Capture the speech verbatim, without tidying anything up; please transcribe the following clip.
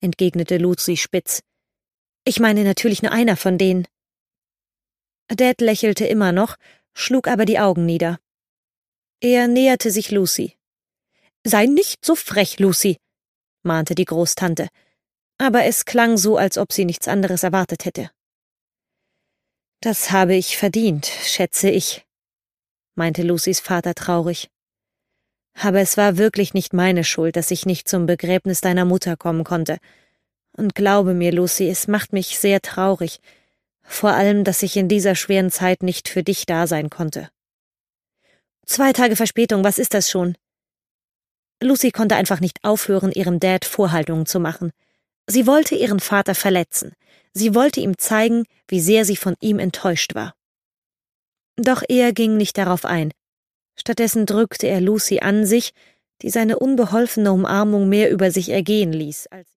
entgegnete Lucy spitz. »Ich meine natürlich nur einer von denen.« Dad lächelte immer noch, schlug aber die Augen nieder. Er näherte sich Lucy. »Sei nicht so frech, Lucy«, mahnte die Großtante, aber es klang so, als ob sie nichts anderes erwartet hätte. »Das habe ich verdient, schätze ich«, meinte Lucys Vater traurig. »Aber es war wirklich nicht meine Schuld, dass ich nicht zum Begräbnis deiner Mutter kommen konnte. Und glaube mir, Lucy, es macht mich sehr traurig, vor allem, dass ich in dieser schweren Zeit nicht für dich da sein konnte.« »Zwei Tage Verspätung, was ist das schon?« Lucy konnte einfach nicht aufhören, ihrem Dad Vorhaltungen zu machen. Sie wollte ihren Vater verletzen. Sie wollte ihm zeigen, wie sehr sie von ihm enttäuscht war. Doch er ging nicht darauf ein. Stattdessen drückte er Lucy an sich, die seine unbeholfene Umarmung mehr über sich ergehen ließ, als